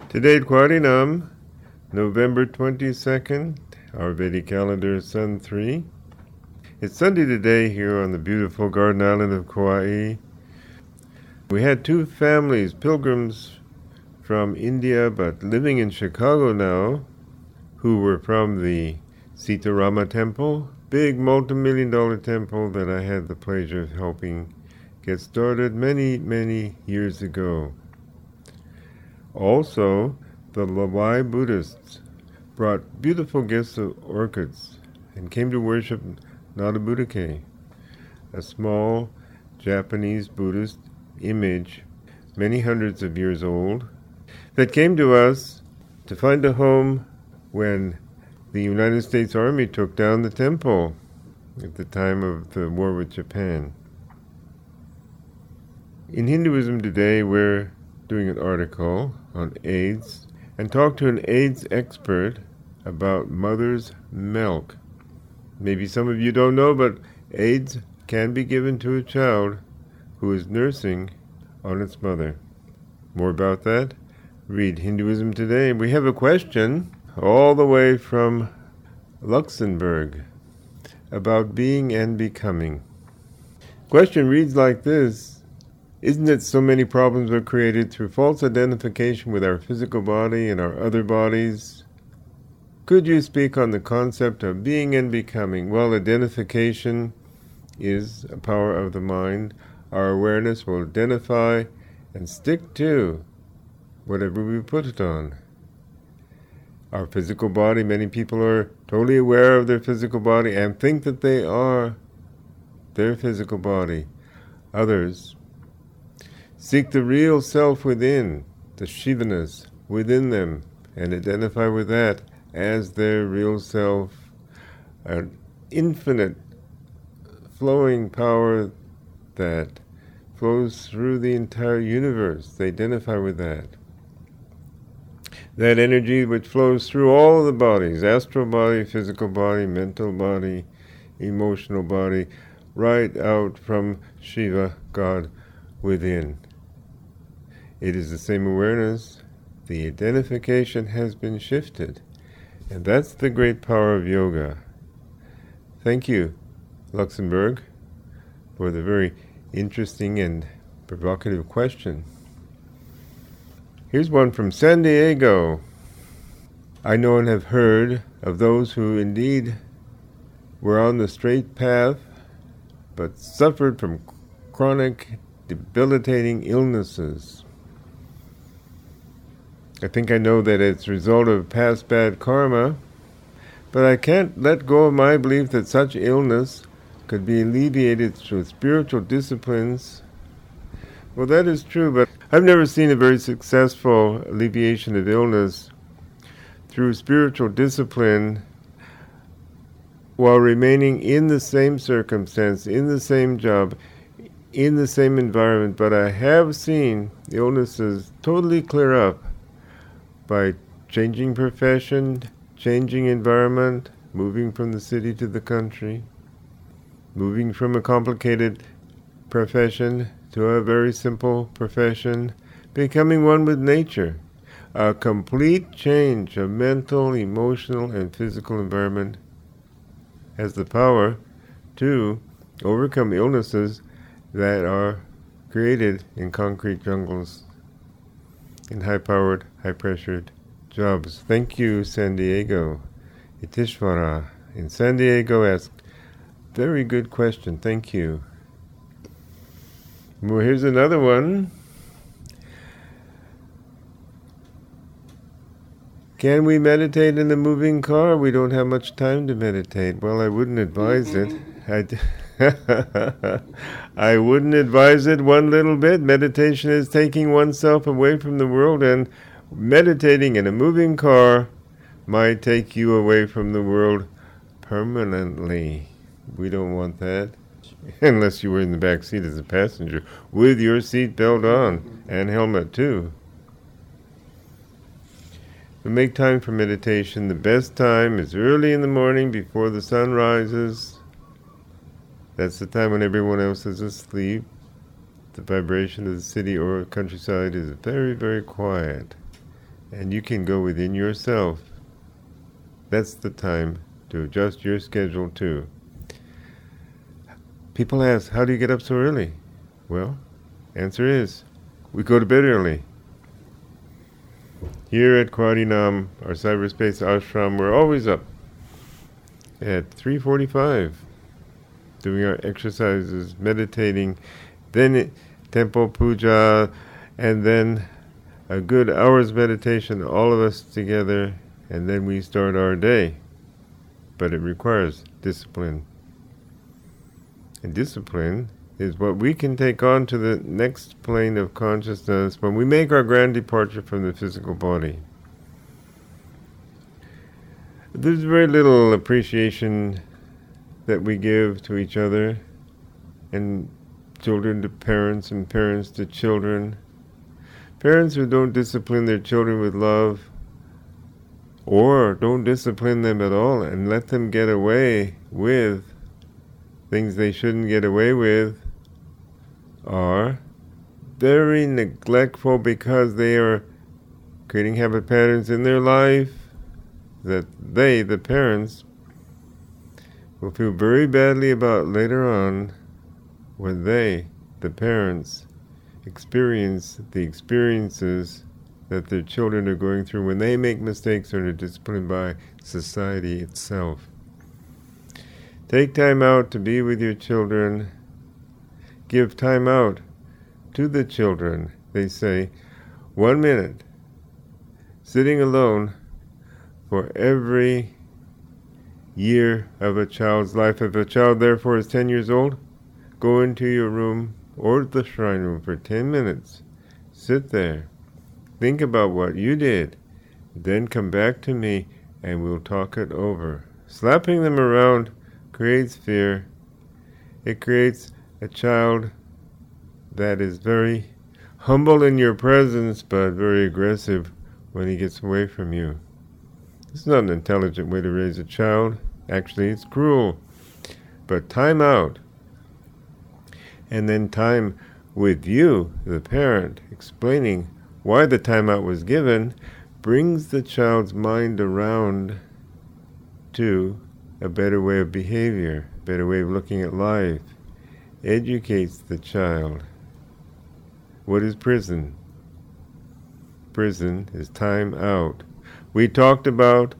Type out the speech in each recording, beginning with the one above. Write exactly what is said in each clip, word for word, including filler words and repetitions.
Today at Kwarinam, November twenty-second, our Vedic calendar is Sun three. It's Sunday today here on the beautiful Garden Island of Kauai. We had two families, pilgrims from India but living in Chicago now, who were from the Sita Rama Temple, big multi-million dollar temple that I had the pleasure of helping get started many, many years ago. Also, the Lawai Buddhists brought beautiful gifts of orchids and came to worship Nada Buddhake, a small Japanese Buddhist image many hundreds of years old that came to us to find a home when the United States Army took down the temple at the time of the war with Japan. In Hinduism today, we're doing an article on AIDS and talk to an AIDS expert about mother's milk. Maybe some of you don't know, but AIDS can be given to a child who is nursing on its mother. More about that? Read Hinduism Today. We have a question all the way from Luxembourg about being and becoming. Question reads like this. Isn't it so many problems are created through false identification with our physical body and our other bodies? Could you speak on the concept of being and becoming? Well, identification is a power of the mind. Our awareness will identify and stick to whatever we put it on. Our physical body, many people are totally aware of their physical body and think that they are their physical body. Others seek the real self within, the Shivaness within them, and identify with that as their real self, an infinite flowing power that flows through the entire universe. They identify with that. That energy which flows through all the bodies, astral body, physical body, mental body, emotional body, right out from Shiva, God, within. It is the same awareness. The identification has been shifted. And that's the great power of yoga. Thank you, Luxembourg, for the very interesting and provocative question. Here's one from San Diego. I know and have heard of those who indeed were on the straight path, but suffered from chronic, debilitating illnesses. I think I know that it's a result of past bad karma, but I can't let go of my belief that such illness could be alleviated through spiritual disciplines. Well, that is true, but I've never seen a very successful alleviation of illness through spiritual discipline while remaining in the same circumstance, in the same job, in the same environment. But I have seen illnesses totally clear up by changing profession, changing environment, moving from the city to the country, moving from a complicated profession to a very simple profession, becoming one with nature. A complete change of mental, emotional, and physical environment has the power to overcome illnesses that are created in concrete jungles, in high-powered, high-pressured jobs. Thank you, San Diego. Itishvara in San Diego asked, very good question, thank you. Well, here's another one. Can we meditate in a moving car? We don't have much time to meditate. Well, I wouldn't advise it. I d- I wouldn't advise it one little bit. Meditation is taking oneself away from the world, and meditating in a moving car might take you away from the world permanently. We don't want that. Unless you were in the back seat as a passenger with your seat belt on and helmet too. But make time for meditation. The best time is early in the morning before the sun rises. That's the time when everyone else is asleep. The vibration of the city or countryside is very, very quiet. and you can go within yourself. That's the time to adjust your schedule too. People ask, how do you get up so early? Well, answer is, we go to bed early. Here at Kwaadinam, our cyberspace ashram, we're always up at three forty-five, doing our exercises, meditating, then it, temple puja, and then a good hour's meditation, all of us together, and then we start our day. But it requires discipline. And discipline is what we can take on to the next plane of consciousness when we make our grand departure from the physical body. There's very little appreciation that we give to each other, and children to parents, and parents to children. Parents who don't discipline their children with love, or don't discipline them at all and let them get away with things they shouldn't get away with, are very neglectful because they are creating habit patterns in their life that they, the parents, will feel very badly about later on when they, the parents, experience the experiences that their children are going through when they make mistakes or are disciplined by society itself. Take time out to be with your children. Give time out to the children. They say, one minute, sitting alone for every year of a child's life. If a child therefore is ten years old, go into your room or the shrine room for ten minutes. Sit there. Think about what you did. Then come back to me and we'll talk it over. Slapping them around creates fear. It creates a child that is very humble in your presence but very aggressive when he gets away from you. It's not an intelligent way to raise a child. Actually, it's cruel. But time out. And then time with you, the parent, explaining why the timeout was given, brings the child's mind around to a better way of behavior, a better way of looking at life, educates the child. What is prison? Prison is time out. We talked about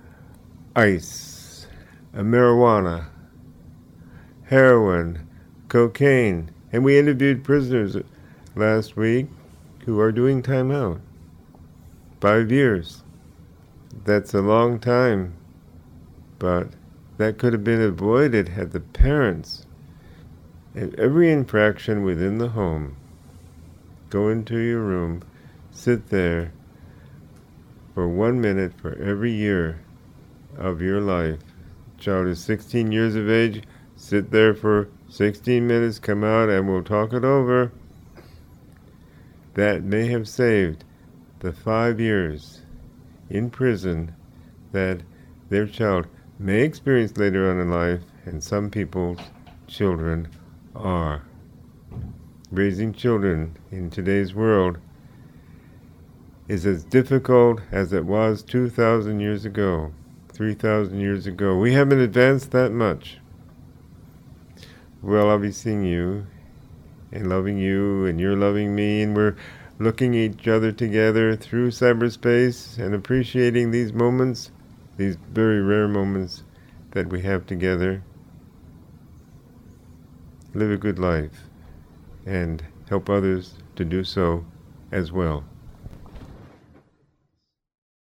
ice, marijuana, heroin, cocaine, and we interviewed prisoners last week who are doing time out. Five years. That's a long time, but that could have been avoided had the parents, at every infraction within the home, go into your room, sit there for one minute for every year of your life. Child is sixteen years of age, sit there for sixteen minutes, come out and we'll talk it over. That may have saved the five years in prison that their child may experience later on in life, and some people's children are. Raising children in today's world is as difficult as it was two thousand years ago, three thousand years ago. We haven't advanced that much. Well, I'll be seeing you and loving you, and you're loving me, and we're looking at each other together through cyberspace and appreciating these moments, these very rare moments that we have together. Live a good life and help others to do so as well.